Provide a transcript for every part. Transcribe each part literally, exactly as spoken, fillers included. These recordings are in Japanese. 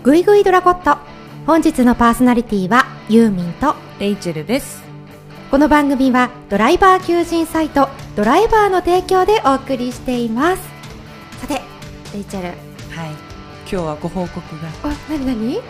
ぐいぐいドラゴット。本日のパーソナリティはユーミンとレイチェルです。 この番組はドライバー求人サイトドライバーの提供でお送りしています。さてレイチェル、 はい、今日はご報告が。 あ、なになに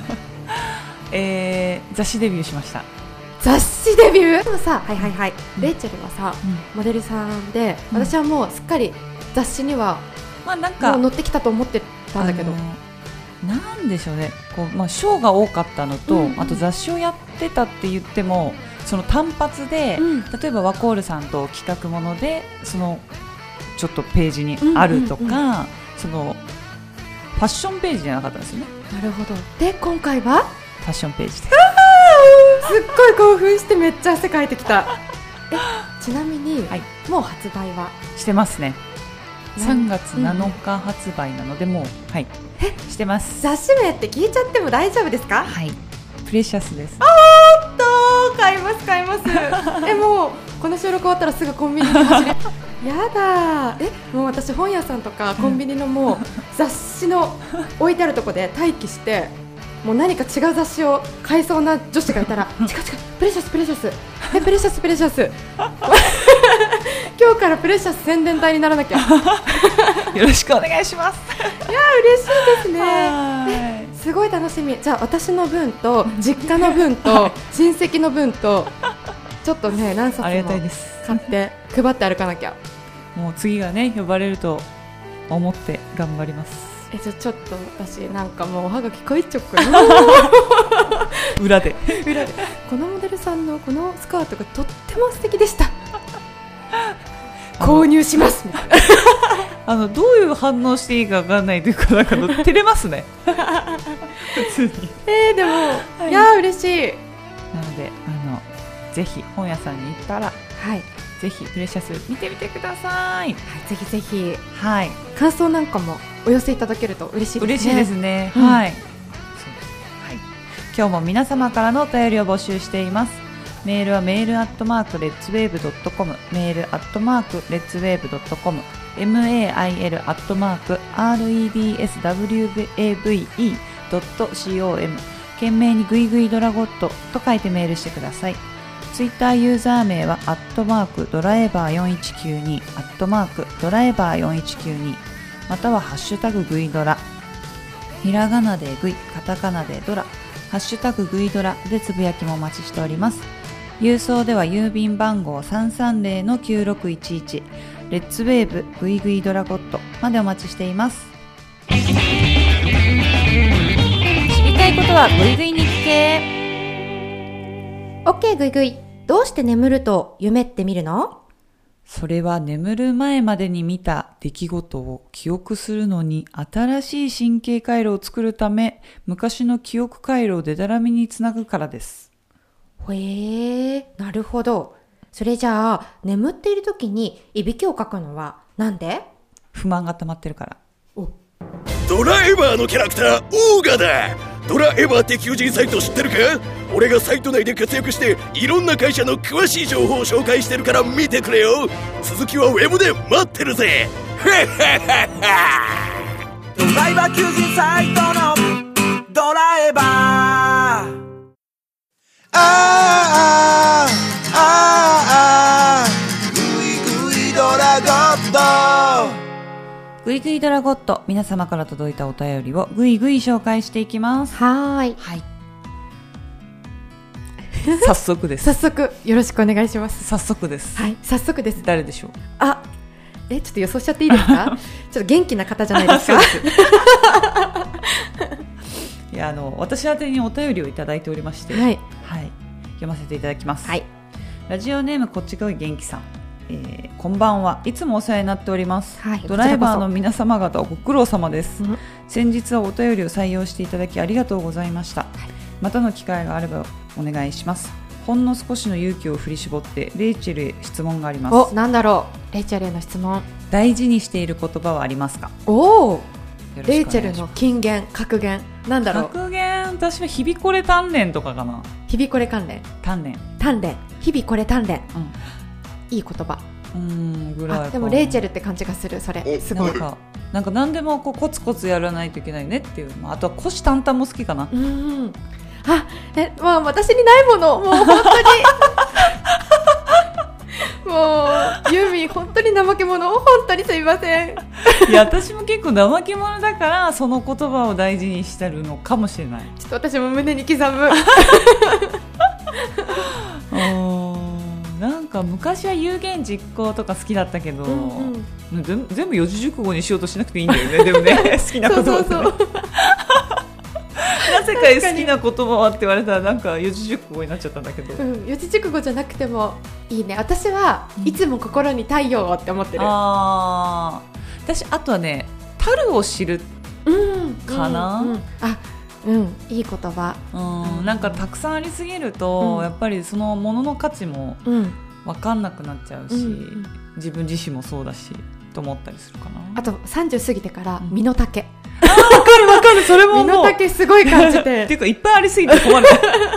えー、雑誌デビューしました。 雑誌デビュー。でもさ、はいはいはい、うん、レイチェルはさ、 うん、 モデルさんで、うん、私はもうすっかり雑誌には、 まあ、なんかもう載ってきたと思ってたんだけど、 なんでしょうね、こう、まあ、賞が多かったのと、うんうん、あと雑誌をやってたって言ってもその単発で、うん、例えばワコールさんと企画ものでそのちょっとページにあるとか、うんうんうん、そのファッションページじゃなかったんですよね。 なるほど。で今回はファッションページです。 すっごい興奮してめっちゃ汗かいてきた。えちなみに、はい、もう発売はしてますね。さんがつなのか発売なので、うん、もう、はい、 えしてます。 雑誌名って聞いちゃっても大丈夫ですか？ はい、プレシャスです。 おーっと買います買いますえもうこの収録終わったらすぐコンビニに走れやだ。えもう私本屋さんとかコンビニのもう雑誌の置いてあるとこで待機してもう何か違う雑誌を買いそうな女子がいたら違う違うプレシャスプレシャスえプレシャスプレシャス今日からプレシャス宣伝隊にならなきゃよろしくお願いします。 いや嬉しいですね。すごい楽しみ。じゃあ私の分と実家の分と親戚の分とちょっとね何冊も買って配って歩かなきゃ。 もう次がね呼ばれると思って頑張ります。 えじゃあちょっと私なんかもうおはがき書いちゃおうかな裏で裏でこのモデルさんのこのスカートがとっても素敵でした購入しますあのどういう反応していいか分かんないというかなんかの照れますね普通にえー、でも、はい、いや嬉しい。 なのであのぜひ本屋さんに行ったら、はい、ぜひプレシャス見てみてください、はい、 ぜひぜひ、 はい、 感想なんかもお寄せいただけると嬉しいですね。 嬉しいですね、うん、はい、そうです、はい、今日も皆様からのお便りを募集しています。メールはメールアットマークレッツウェーブドットコム、メールアットマークレッツウェーブドットコム、メールアットマーク レッツウェーブドットコム、懸命にグイグイドラゴットと書いてメールしてください。ツイッターユーザー名はアットマークドライバーよんいちきゅうに、アットマークドライバーよんいちきゅうに、またはハッシュタググイドラ、ひらがなでグイ、カタカナでドラ、ハッシュタググイドラでつぶやきもお待ちしております。郵送では郵便番号 さんさんゼロのきゅうろくいちいち レッツウェーブグイグイドラゴットまでお待ちしています。知りたいことはグイグイ日経。 OK グイグイ。どうして眠ると夢って見るの？ それは眠る前までに見た出来事を記憶するのに新しい神経回路を作るため昔の記憶回路をデタラメにつなぐからです。 へー、なるほど。それじゃあ眠っている時にいびきをかくのはなんで？ 不満が溜まってるから。 おドラエバーのキャラクターオーガだ。ドラエバーって求人サイト知ってるか？俺がサイト内で活躍していろんな会社の詳しい情報を紹介してるから見てくれよ。続きはウェブで待ってるぜドライバー求人サイトのドラエバー。ああああグイグイドラゴット。 グイグイドラゴット、皆様から届いたお便りをグイグイ紹介していきます。 はーい、 はい、早速です早速よろしくお願いします。 早速です。 はい、早速です。 誰でしょう？ あ、えちょっと予想しちゃっていいですか？ちょっと元気な方じゃないですか？ いやあの私宛てにお便りをいただいておりまして、 はいはい、読ませていただきます。 はい、 ラジオネームこっちが元気さん、えー、こんばんはいつもお世話になっております、 はい、 ドライバーの皆様方ご苦労様です、うん、先日はお便りを採用していただきありがとうございました、はい、またの機会があればお願いします。ほんの少しの勇気を振り絞ってレイチェルへ質問があります。 お、なんだろう。レイチェルへの質問。 大事にしている言葉はありますか？ おお、レイチェルの金言格言なんだろう。 格言、私は日々これ鍛錬とかかな。 日々これ関連鍛錬鍛錬日々これ鍛錬、 うん、 いい言葉。 うーんぐらいか。 あ、でもレイチェルって感じがする。それすごい。 なんかなんか何でもこうコツコツやらないといけないねっていう、あとは虎視眈々も好きかな。 うん、あ、え、まあ私にないもの、もう本当にもうユーミン本当に怠け者、本当にすいません。 いや私も結構怠け者だからその言葉を大事にしてるのかもしれない。 ちょっと私も胸に刻む。 なんか昔は有言実行とか好きだったけど、うんうん、全, 全部四字熟語にしようとしなくていいんだよね。でもね好きな言葉って、ね、そうそうそうなぜか好きな言葉はって言われたらなんか四字熟語になっちゃったんだけど、 うん、四字熟語じゃなくてもいいね。私はいつも心に太陽をって思ってる、うん、 あ私あとはね樽を知るかな、うんうんうん、 あうん、いい言葉、 うん、なんかたくさんありすぎると、うん、やっぱりそのものの価値も分かんなくなっちゃうし、うん、自分自身もそうだしと思ったりするかな。 あとさんじゅう過ぎてから身の丈、うん、 あ分かる分かる、それももう身の丈すごい感じてっていうかいっぱいありすぎて困る、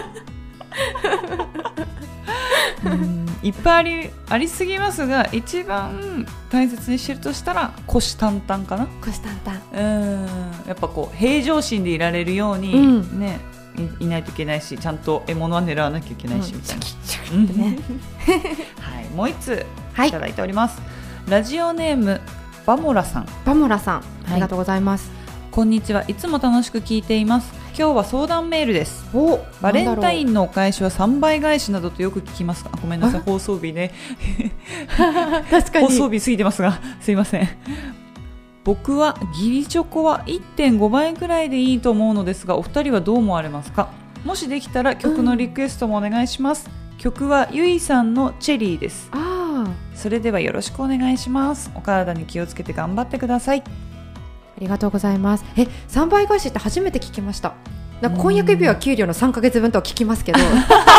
うん、いっぱいあり、ありすぎますが一番大切にしてるとしたら虎視眈々かな。 虎視眈々、 うん、やっぱこう平常心でいられるように、うんね、い, いないといけないし、ちゃんと獲物は狙わなきゃいけないし、うん、みたいな、ねはい、もう一ついただいております、はい、ラジオネームバモラさん。 バモラさん、ありがとうございます、 はい、こんにちは。いつも楽しく聞いています。今日は相談メールです。お、バレンタインのお返しはさんばい返しなどとよく聞きますが、ごめんなさい、放送日ね確かに放送日過ぎてますがすいません。僕は義理チョコは いってんごばいくらいでいいと思うのですが、お二人はどう思われますか？もしできたら曲のリクエストもお願いします、うん、曲はゆいさんのチェリーです。あ、それではよろしくお願いします。お体に気をつけて頑張ってください。 ありがとうございます。え、さんばい返しって初めて聞きました。なんか婚約指輪給料のさんかげつぶんとは聞きますけどでも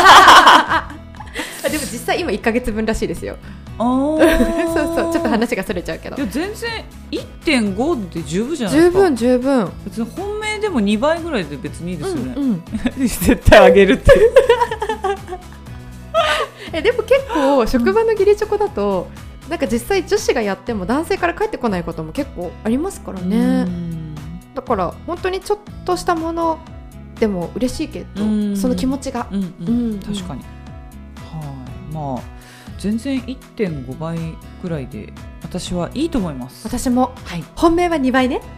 実際今いっかげつぶんらしいですよ。あそうそう、ちょっと話がそれちゃうけど、 いや全然 いってんご で十分じゃないですか。 十分十分、 別に本命でもにばいぐらいで別にいいですよね、うんうん、絶対あげるってえでも結構職場の義理チョコだと、うん、なんか実際女子がやっても男性から返ってこないことも結構ありますからね。うん、だから本当にちょっとしたものでも嬉しいけど、その気持ちが、うんうんうん、 確かに、はい、まあ全然 いってんごばいくらいで私はいいと思います。 私も、はい、本命はにばいね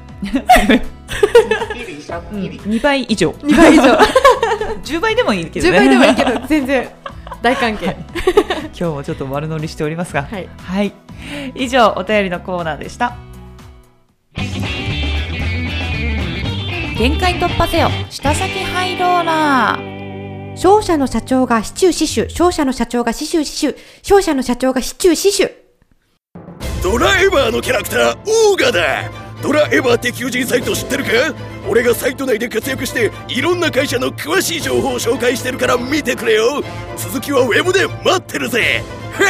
うん、にばい以上にばい以上じゅうばいでもいいけどね。 じゅうばいでもいいけど全然大歓迎、はい、 今日もちょっと悪乗りしておりますが、はい、はい、以上お便りのコーナーでした。限界突破せよ下先ハイローラー。 商社の社長が市中死守、商社の社長が市中死守、商社の社長が市中死守。 ドラエバーのキャラクターオーガだ。ドラエバーって求人サイト知ってるか？俺がサイト内で活躍していろんな会社の詳しい情報を紹介してるから見てくれよ。続きはウェブで待ってるぜ。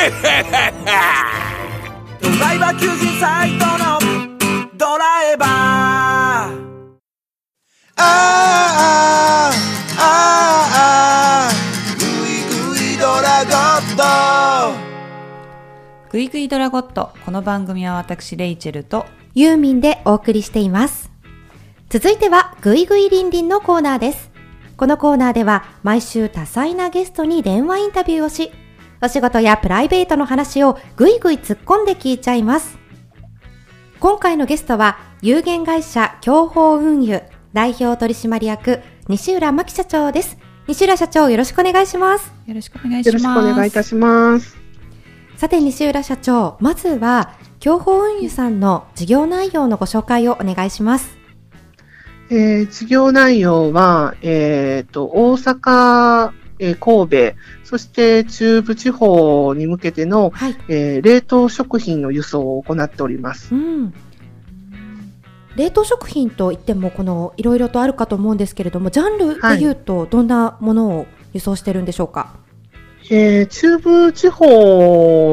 ドライバー求人サイトのドラエバー。ああああグイグイドラゴット。 グイグイドラゴット。この番組は私レイチェルとユーミンでお送りしています。続いてはグイグイリンリンのコーナーです。このコーナーでは毎週多彩なゲストに電話インタビューをし、お仕事やプライベートの話をグイグイ突っ込んで聞いちゃいます。今回のゲストは有限会社享保運輸代表取締役西浦真希社長です。西浦社長、よろしくお願いします。 よろしくお願いします。 よろしくお願いいたします。 さて西浦社長、まずは享保運輸さんの事業内容のご紹介をお願いします。 えー、事業内容は、えー、と大阪、えー、神戸、そして中部地方に向けての、はい、えー、冷凍食品の輸送を行っております。うん、 冷凍食品といってもこのいろいろとあるかと思うんですけれども、ジャンルでいうとどんなものを輸送してるんでしょうか？ はい、えー、中部地方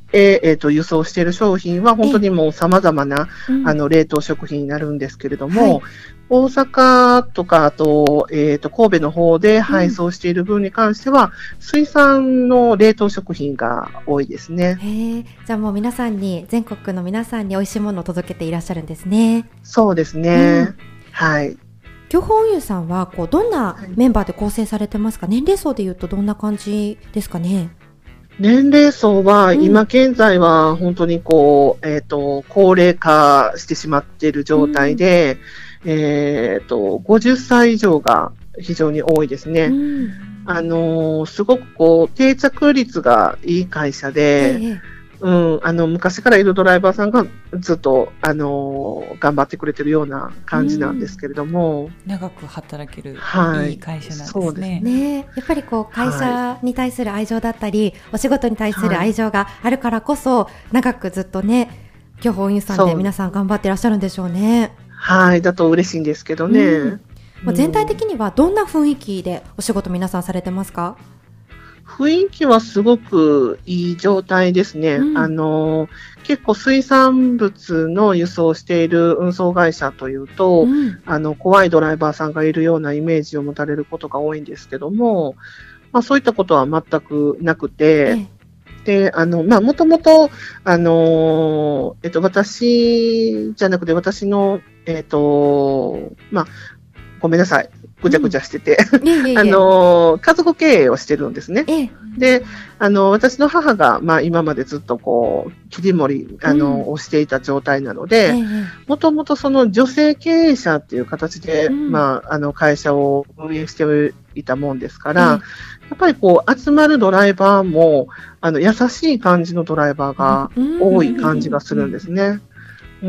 えーと、輸送している商品は本当にもう様々な、 うん、 あの、冷凍食品になるんですけれども、 はい、 大阪とか、あと、えーと、神戸の方で配送している分に関しては、うん、水産の冷凍食品が多いですね。 へー、じゃあもう皆さんに、全国の皆さんに美味しいものを届けていらっしゃるんですね。 そうですね。うん、はい。 享保運輸さんは、こう、どんなメンバーで構成されてますか？年齢層で言うとどんな感じですかね？ 年齢層は、今現在は本当にこう、うん、えっと、高齢化してしまっている状態で、うん、えっと、ごじゅっさい以上が非常に多いですね。うん、あの、すごくこう、定着率がいい会社で、ええ、うん、あの、昔からいるドライバーさんがずっと、あの、頑張ってくれてるような感じなんですけれども。うん、 長く働ける、 はい、 いい会社なんですね。 そうですね。 ね、やっぱりこう、会社に対する愛情だったり、はい、お仕事に対する愛情があるからこそ、はい、長くずっとね、享保運輸さんで皆さん頑張ってらっしゃるんでしょうね。 はい、だと嬉しいんですけどね。うん、 もう全体的にはどんな雰囲気でお仕事皆さんされてますか？ 雰囲気はすごくいい状態ですね。うん、あの、結構水産物の輸送している運送会社というと、うん、あの、怖いドライバーさんがいるようなイメージを持たれることが多いんですけども、まあそういったことは全くなくて、ええ、で、あの、まあもともと、あの、えっと、私じゃなくて私の、えっと、まあ、ごめんなさい。ぐちゃぐちゃしてて、うん、あの、家族経営をしてるんですね。ええ、で、あの、私の母が、まあ今までずっとこう、切り盛り、あの、うん、をしていた状態なので、もともとその女性経営者っていう形で、うん、まあ、あの、会社を運営していたもんですから、うん、やっぱりこう、集まるドライバーも、あの、優しい感じのドライバーが多い感じがするんですね。うん、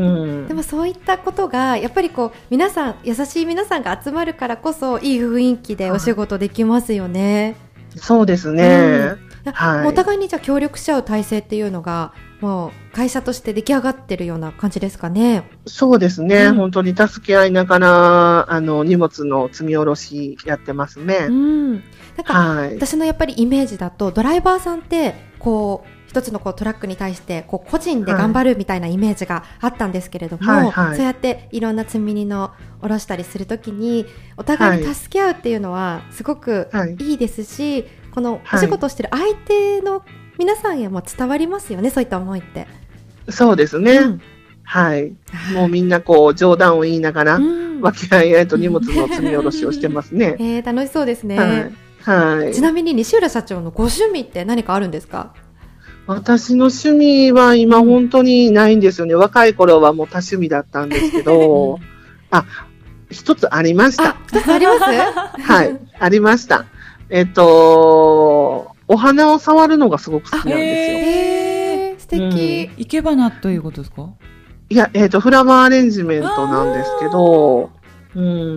でもそういったことがやっぱりこう皆さん優しい皆さんが集まるからこそいい雰囲気でお仕事できますよね。 はい、そうですね、 うん、はい、お互いにじゃあ協力し合う体制っていうのがもう会社として出来上がってるような感じですかね。 そうですね、うん、本当に助け合いながらあの荷物の積み下ろしやってますね。うん、 なんか、はい、私のやっぱりイメージだとドライバーさんってこう一つのこうトラックに対してこう個人で頑張るみたいなイメージがあったんですけれども、はいはいはい、そうやっていろんな積み荷の下ろしたりするときにお互いに助け合うっていうのはすごくいいですし、はい、このお仕事をしている相手の皆さんへも伝わりますよね、そういった思いって。 そうですね、うん、はい、もうみんなこう冗談を言いながら、うん、分け合い合いと荷物の積み下ろしをしてますね。 えー、楽しそうですね。 はいはい、 ちなみに西浦社長のご趣味って何かあるんですか？ 私の趣味は今本当にないんですよね。若い頃はもう多趣味だったんですけど、あ、一つありました。 一つあります？ はい、ありました。えっと、お花を触るのがすごく好きなんですよ。 へー、素敵。 生け花ということですか？ いや、えっと、フラワーアレンジメントなんですけど、うん、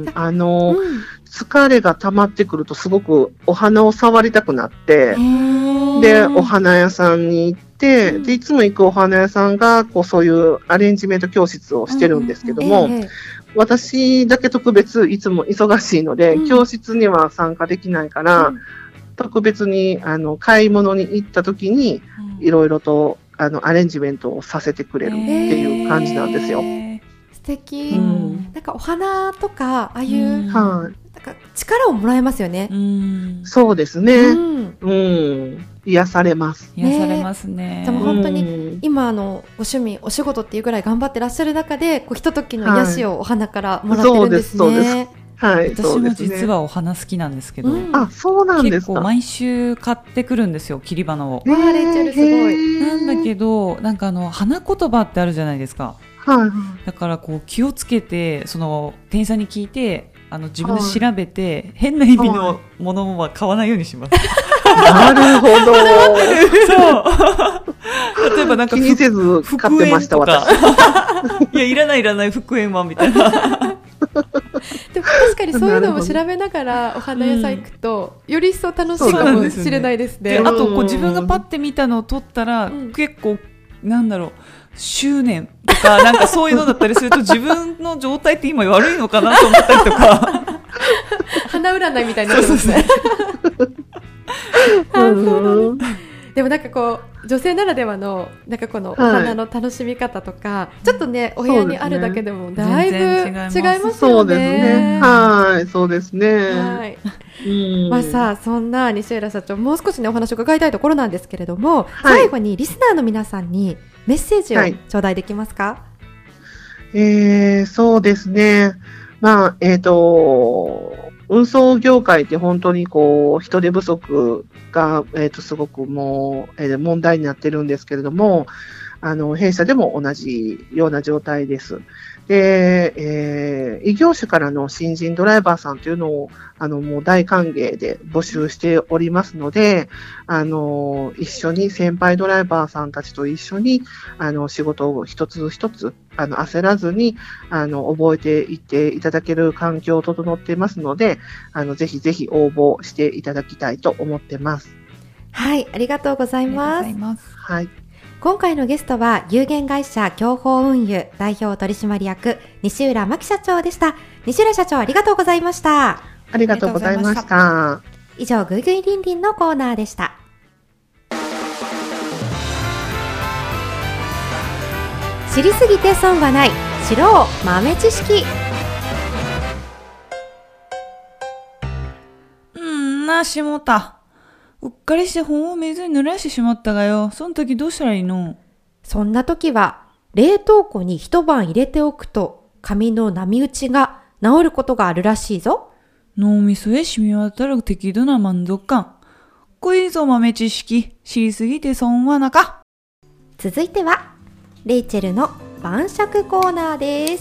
あの、うん、疲れが溜まってくるとすごくお花を触りたくなって、で、お花屋さんに行って、うん、で、いつも行くお花屋さんが、こう、そういうアレンジメント教室をしてるんですけども、うんうんえー、私だけ特別いつも忙しいので、うん、教室には参加できないから、うん、特別に、あの、買い物に行った時に、いろいろと、あの、アレンジメントをさせてくれるっていう感じなんですよ。えー、 素敵、うん。なんかお花とか、ああいう、うん、はい。なんか力をもらえますよね。 うん、そうですね。うん。うん、癒されます。 癒されますね。 でも本当に今のご趣味、お仕事っていうぐらい頑張ってらっしゃる中で、こうひとときの癒しをお花からもらってるんですね。はい、そうです、そうです。 はい、 私も実はお花好きなんですけど、うん、 あ、そうなんですか。 結構毎週買ってくるんですよ、切り花を。 えー、レイチェルすごい。 なんだけど、なんかあの花言葉ってあるじゃないですか。はい。だからこう気をつけて、その店員さんに聞いて。あの自分で調べて、はい、変な意味のものは買わないようにします。 なるほど。 そう。例えばなんか気にせず買ってました私。 いやいらないいらない復縁はみたいな。 でも確かにそういうのも調べながらお花屋さん行くと、うん、より一層楽しいかもしれないですね。 であとこう自分がパッて見たのを撮ったら、うん、結構なんだろう。執念とかなんかそういうのだったりすると自分の状態って今悪いのかなと思ったりとか花占いみたいになってますね。でもなんかこう女性ならではのなんかこのお花の楽しみ方とか、はい、ちょっとねお部屋にあるだけでもだいぶ違いますよね。 そうですね。はい、そうですね。はい。 うんまあさそんな西浦社長もう少しねお話を伺いたいところなんですけれども、はい、最後にリスナーの皆さんにメッセージを頂戴できますか？はい、 えー、そうですね。まあえっと運送業界って本当にこう人手不足が、えー、とすごくもう、えー、問題になってるんですけれども、あの弊社でも同じような状態です。で、えー、異業種からの新人ドライバーさんというのをあのもう大歓迎で募集しておりますので、あの一緒に先輩ドライバーさんたちと一緒にあの仕事を一つ一つあの焦らずにあの覚えていっていただける環境を整っていますので、あのぜひぜひ応募していただきたいと思ってます。 はい、ありがとうございます。 はい。 今回のゲストは有限会社享保運輸代表取締役西浦真紀社長でした。西浦社長ありがとうございました。 ありがとうございました。 以上ぐいぐいりんりんのコーナーでした。知りすぎて損はない知ろう豆知識。 うんなしもたうっかりして本を水に濡らしてしまったがよ。その時どうしたらいいの？ そんな時は冷凍庫に一晩入れておくと紙の波打ちが治ることがあるらしいぞ。 脳みそへ染み渡る適度な満足感。こいぞ豆知識。知りすぎて損はなか。 続いてはレイチェルの晩酌コーナーです。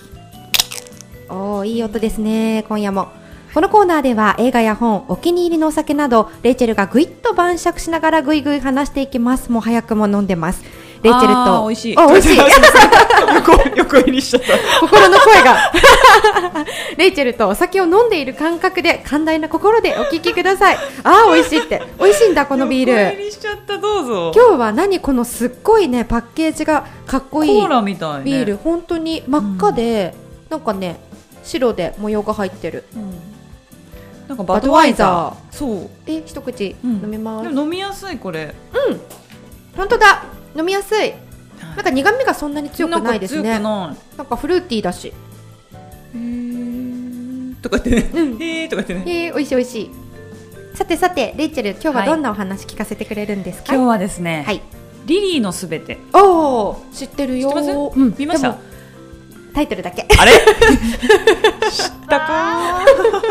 おー、いい音ですね。今夜もこのコーナーでは映画や本、お気に入りのお酒などレイチェルがぐいっと晩酌しながらぐいぐい話していきます。もう早くも飲んでます。レイチェルと美味しい。 あ、美味しい。 横横入りしちゃった。 心の声がレイチェルとお酒を飲んでいる感覚で寛大な心でお聞きください。あー、美味しいって。美味しいんだこのビール。 横入りしちゃった。どうぞ。 今日は何このすっごいねパッケージがかっこいいコーラみたいね。 ビール本当に真っ赤で、うん、なんかね白で模様が入ってる。うん、 なんかバドワイザー。そう。 え、一口飲みます。 でも飲みやすいこれ。 うん。本当だ。飲みやすい。なんか苦味がそんなに強くないですね。 なんか強くない。 なんかフルーティーだし。 へーとか言ってね。うん、へーとか言ってね。 へー、美味しい美味しい。さてさてレイチェル今日はどんなお話聞かせてくれるんですか？ はい、今日はですね。はい。リリーのすべて。 おー、知ってるよ。 知ってます？ うん、 見ました。 タイトルだけ。 あれ？知ったか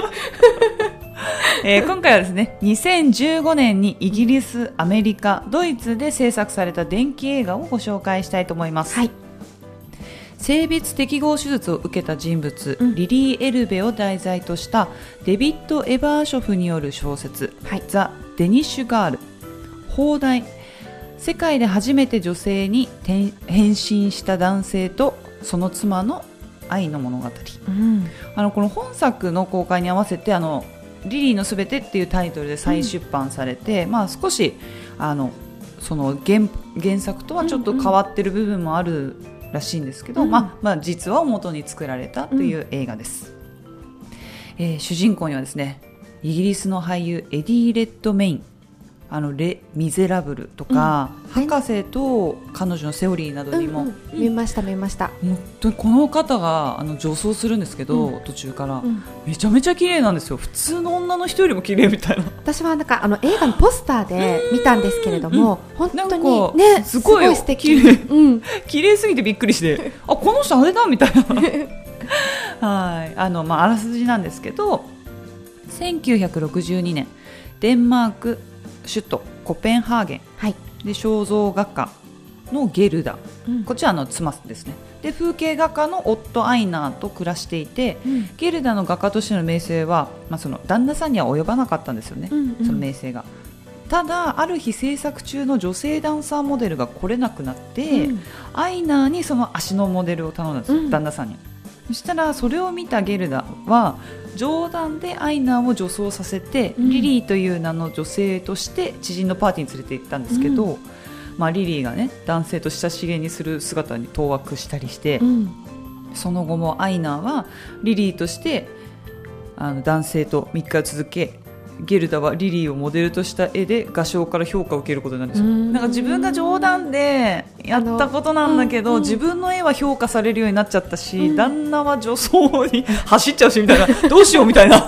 えー、今回はですねにせんじゅうごねんにイギリス、アメリカ、ドイツで制作された伝記映画をご紹介したいと思います。はい、性別適合手術を受けた人物、うん、リリー・エルベを題材としたデビッド・エバーショフによる小説、はい、ザ・デニッシュ・ガール。放題、世界で初めて女性に変身した男性とその妻の愛の物語。うん、あのこの本作の公開に合わせてあのリリーのすべてっていうタイトルで再出版されて、うん、まあ、少しあのその 原, 原作とはちょっと変わってる部分もあるらしいんですけど、うん、まあまあ、実話を元に作られたという映画です。うん、えー、主人公にはですねイギリスの俳優エディ・レッドメイン、あのレ・ミゼラブルとか、うん、博士と彼女のセオリーなどにも、うんうん、見ました見ました。 本当にこの方があの女装するんですけど、うん、途中から、うん、めちゃめちゃ綺麗なんですよ。普通の女の人よりも綺麗みたいな。 私はなんかあの映画のポスターで見たんですけれども、うん、本当にねすごい、 すごい素敵、 綺麗、うん、綺麗すぎてびっくりしてあこの人あれだみたいなはいあの、まあ、あらすじなんですけどせんきゅうひゃくろくじゅうにねんデンマーク首都コペンハーゲン、はい、で肖像画家のゲルダ、うん、こっちはあの妻ですね。で風景画家の夫アイナーと暮らしていて、うん、ゲルダの画家としての名声は、まあ、その旦那さんには及ばなかったんですよね、うんうん、その名声が。ただある日制作中の女性ダンサーモデルが来れなくなって、うん、アイナーにその足のモデルを頼んだんですよ、うん、旦那さんに。そしたらそれを見たゲルダは冗談でアイナーを女装させて、うん、リリーという名の女性として知人のパーティーに連れて行ったんですけど、うん、まあ、リリーが、ね、男性と親しげにする姿に当惑したりして、うん、その後もアイナーはリリーとしてあの男性とみっかを続けゲルダはリリーをモデルとした絵で画商から評価を受けることになるんですよ。なんか自分が冗談でやったことなんだけど、うんうん、自分の絵は評価されるようになっちゃったし、うん、旦那は女装に走っちゃうしみたいなどうしようみたいな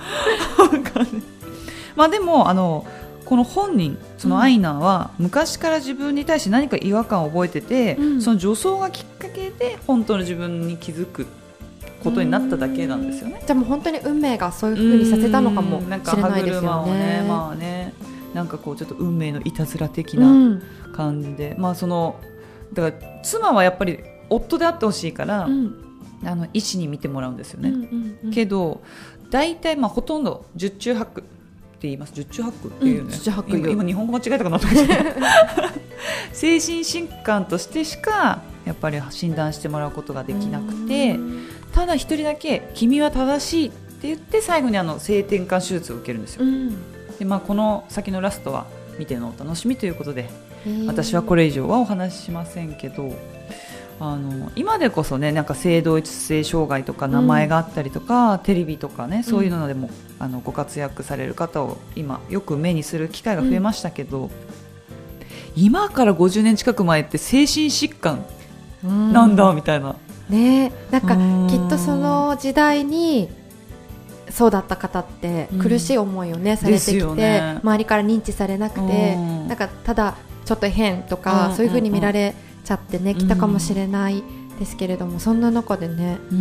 まあでもあのこの本人そのアイナーは昔から自分に対して何か違和感を覚えてて、うん、その女装がきっかけで本当の自分に気づくことになっただけなんですよね。 じゃあもう本当に運命がそういう風にさせたのかもしれないですよね。なんか歯車をね、 まあね、なんかこうちょっと運命のいたずら的な感じで、うん、まあそのだから妻はやっぱり夫であってほしいから、うん、あの医師に見てもらうんですよね、うんうんうん、けど大体まあほとんど十中八九って言います。十中八九っていうね、うん、今, 今日本語間違えたかなと思って精神疾患としてしかやっぱり診断してもらうことができなくて、ただ一人だけ君は正しいって言って最後にあの性転換手術を受けるんですよ、うん、で、まあ、この先のラストは見てのお楽しみということで私はこれ以上はお話ししませんけど、あの今でこそねなんか性同一性障害とか名前があったりとか、うん、テレビとかねそういうのでも、うん、あのご活躍される方を今よく目にする機会が増えましたけど、うん、今からごじゅうねん近く前って精神疾患なんだみたいな、 ね、なんかきっとその時代にそうだった方って苦しい思いを、ねうん、されてきて、ね、周りから認知されなくて、なんかただちょっと変とか、うん、そういう風に見られちゃってね、うん、きたかもしれないですけれども、そんな中でね、うん、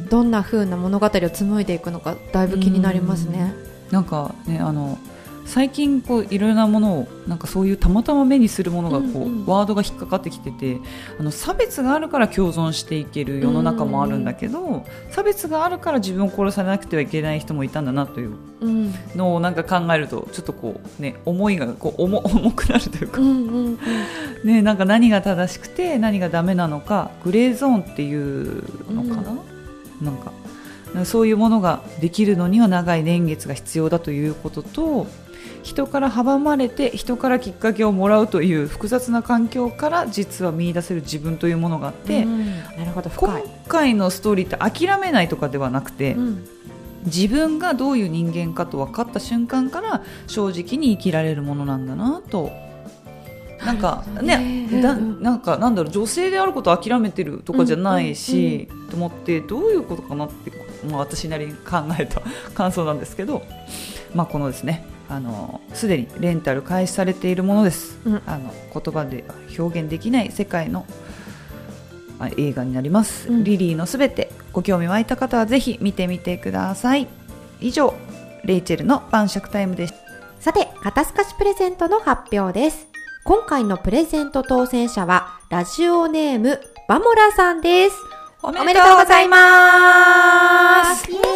どんな風な物語を紡いでいくのかだいぶ気になりますね。 うん、なんかねあの最近こういろいろなものをなんかそういうたまたま目にするものがこう、うんうん、ワードが引っかかってきてて、あの差別があるから共存していける世の中もあるんだけど、うんうん、差別があるから自分を殺されなくてはいけない人もいたんだなというのをなんか考えるとちょっとこう、ね、思いがこう 重, 重くなるというか、うんうんうんね、なんか何が正しくて何がダメなのかグレーゾーンっていうのかな、うん、なんかそういうものができるのには長い年月が必要だということと、人から阻まれて人からきっかけをもらうという複雑な環境から実は見出せる自分というものがあって、うん、なるほど深い。今回のストーリーって諦めないとかではなくて、うん、自分がどういう人間かと分かった瞬間から正直に生きられるものなんだなと。なんかね、だなんかなんだろう、女性であることを諦めてるとかじゃないし、うんうんうん、と思ってどういうことかなって、まあ、私なりに考えた感想なんですけど、まあ、このですねあのすでにレンタル開始されているものです、うん、あの言葉で表現できない世界の映画になります、うん、リリーのすべて。ご興味湧いた方はぜひ見てみてください。以上レイチェルの晩酌タイムです。 さて肩透かしプレゼントの発表です。今回のプレゼント当選者はラジオネームバモラさんです。おめでとうございます。イエーイ。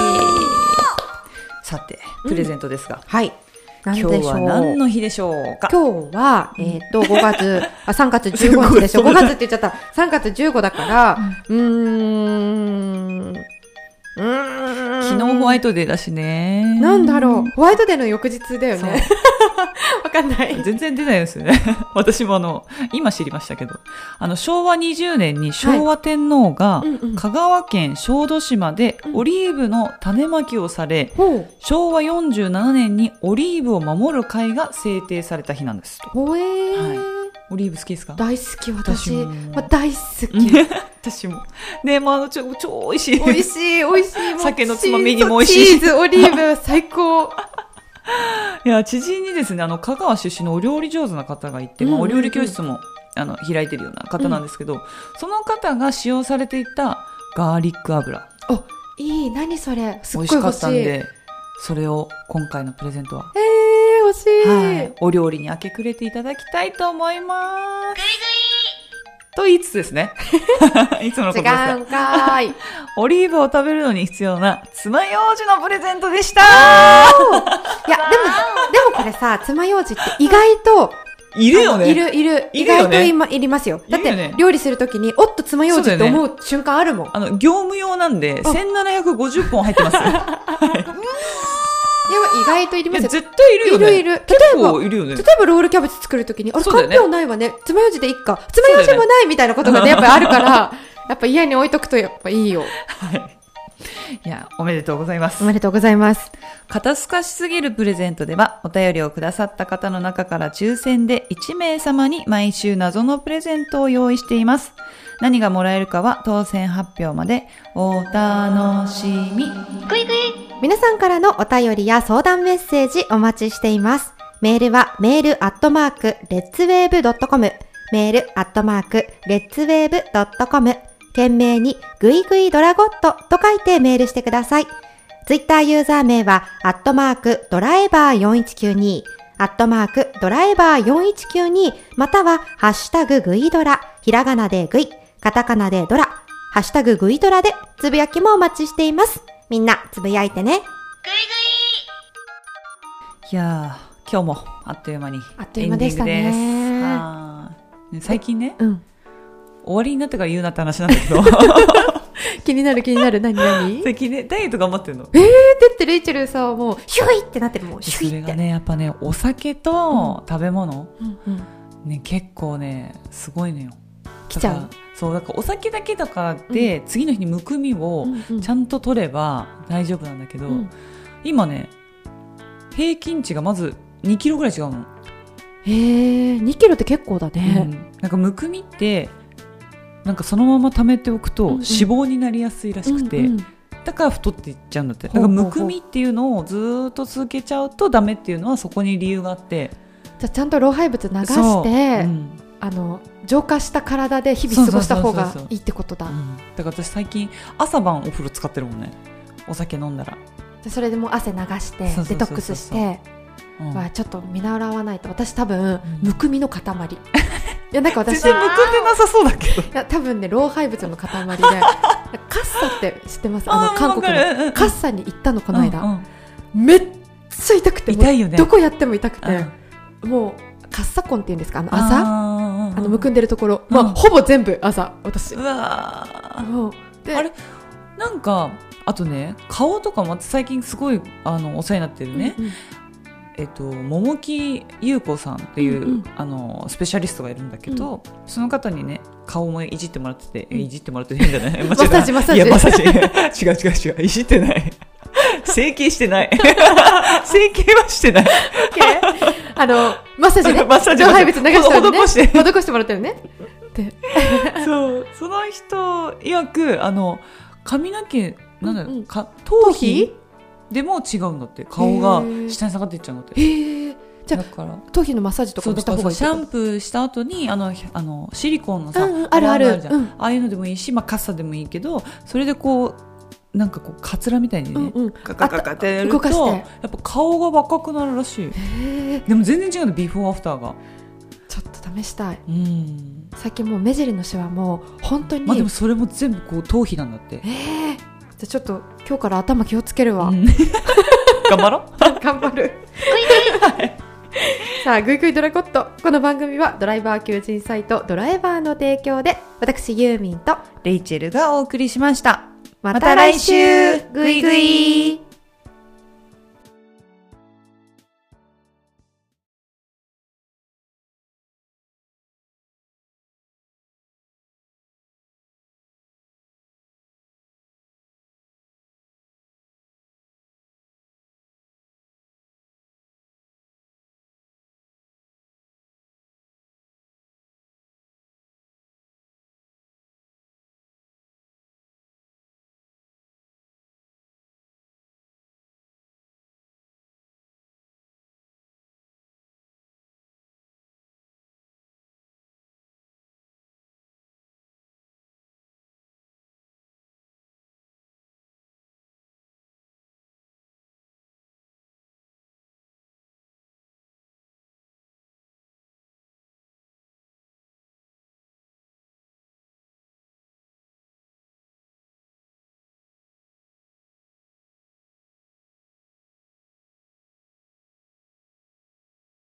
さてプレゼントですが、うん、 はい、 今日は何の日でしょうか。 今日は、えー、っとごがつあさんがつじゅうごにちでしょごがつって言っちゃった。さんがつじゅうごだから、うーんうーん昨日ホワイトデーだしね。 なんだろう、ホワイトデーの翌日だよね。わかんない。 全然出ないですよね。私もあの今知りましたけど、あの昭和にじゅうねんに昭和天皇が香川県小豆島でオリーブの種まきをされ、うん、昭和よんじゅうななねんにオリーブを守る会が制定された日なんです。 ほえー、 はい、オリーブ好きですか？ 大好き。私は大好き。 私もね、まあ、あのちょ超美味しい。 美味しい美味しい。 酒のつまみにも美味しい。 チーズオリーブ最高。 いや、知人にですね、あの香川出身のお料理上手な方がいて、うんうんうん、まあ、お料理教室もあの開いてるような方なんですけど、うん、その方が使用されていたガーリック油。 お、いい。何それ。すっごい美味しかったんで、それを今回のプレゼントは。 えー、欲しい。 はい。お料理に明け暮れていただきたいと思います。グイグイと言いつつですね。いつものことですが。 違うんかーい。 オリーブを食べるのに必要な爪楊枝のプレゼントでした。いや、でも、でもこれさ、爪楊枝って意外と、 いるよね。 いる、いる。意外と今、いりますよ。だって、料理するときに、おっと爪楊枝って思う瞬間あるもん。 あの、業務用なんで、せんななひゃくごじゅっぽん入ってます。はいいや、意外といりますよ。 絶対いるよね。 いるいる。 結構いるよね。 例えばロールキャベツ作るときに、あれ、かんぴょうないわね。爪楊枝でいっか。爪楊枝もないみたいなことがね、やっぱりあるから、やっぱ家に置いとくとやっぱいいよ。はい。 いや、おめでとうございます。 おめでとうございます。 肩透かしすぎるプレゼントでは、お便りをくださった方の中から抽選でいち名様に毎週謎のプレゼントを用意しています。何がもらえるかは当選発表までお楽しみ。 ぐいぐい。皆さんからのお便りや相談メッセージお待ちしています。メールはメールアットマークレッツウェーブドットコム、メールアットマークレッツウェーブドットコム、懸命にぐいぐいドラゴットと書いてメールしてください。ツイッターユーザー名はアットマークドライバーよんいちきゅうに、アットマークドライバーよんいちきゅうに、またはハッシュタググイドラ、ひらがなでグイ、カタカナでドラ、ハッシュタググイドラでつぶやきもお待ちしています。みんなつぶやいてね。ぐいぐい。 いやー、今日もあっという間にあっという間でしたね。 エンディングです。あー、最近ね、 うん、 終わりになってから言うなって話なんだけど気になる気になる。何何最近ね、ダイエット頑張ってるの。 えー、だってレイチェルさ、もうヒュイってなってるもん。ヒュイって。 それがね、やっぱね、お酒と食べ物、 うんうんね、結構ね、すごいのよ。 来ちゃう。 そう、だからお酒だけだからで、うん、次の日にむくみをちゃんと取れば大丈夫なんだけど、うん、今ね、平均値がまずにキロぐらい違うの。 へー、にキロって結構だね。 うん、なんかむくみってなんかそのまま溜めておくと脂肪になりやすいらしくて、うんうん、だから太っていっちゃうんだって。だからむくみっていうのをずっと続けちゃうとダメっていうのはそこに理由があって、 じゃあちゃんと老廃物流して、うん、あの浄化した体で日々過ごした方がいいってことだ。 うん、だから私最近朝晩お風呂使ってるもんね。お酒飲んだらそれでもう汗流してデトックスしてはちょっと見習わないと。私多分、うん、むくみの塊いやなんか私全然むくんでなさそうだけど、いや多分ね老廃物の塊でカッサって知ってます？あの韓国の、うん、カッサに行ったのこの間、うんうん、めっちゃ痛くて痛いよね。 どこやっても痛くて、うん、もうカッサ痕っていうんですか、あの朝 あ, あのむくんでるところ、うん、まあ、ほぼ全部朝私。うわもうであれなんかあとね、顔とかも最近すごいあのお世話になってるね、うんうん、えっと、桃木優子さんっていう、うんうん、あのスペシャリストがいるんだけど、うん、その方にね顔もいじってもらってて、うん、いじってもらって変だねマッサージマッサージいやマッサージ違う違う違う、いじってない整形してない整形はしてないあのマッサージね、 マッサージ上廃物流したりね、 施して施してもらってるねでそう、その人曰くあの髪の毛なんだろう、うんうん、か頭皮でも違うんだって。顔が下に下がっていっちゃうんだって。 へー、じゃあだから頭皮のマッサージとかもした方がいい。 シャンプーした後にあのあのシリコンのさ、 うんうん、あるある、 あるじゃん、うん、ああいうのでもいいし、まあ、カッサでもいいけど、それでこうなんかこうカツラみたいにね、うんうん、カカカカってやるとやっぱ顔が若くなるらしい。へー、でも全然違うの、ビフォーアフターが。 ちょっと試したい。うん、最近もう目尻のシワも本当に、 まあ、でもそれも全部こう頭皮なんだって。 えー、じゃあちょっと今日から頭気をつけるわ、うん、 頑張ろう頑張るさあグイグイドラゴット、この番組はドライバー求人サイトドライバーの提供で私ユーミンとレイチェルがお送りしました。 また来週グイグイ。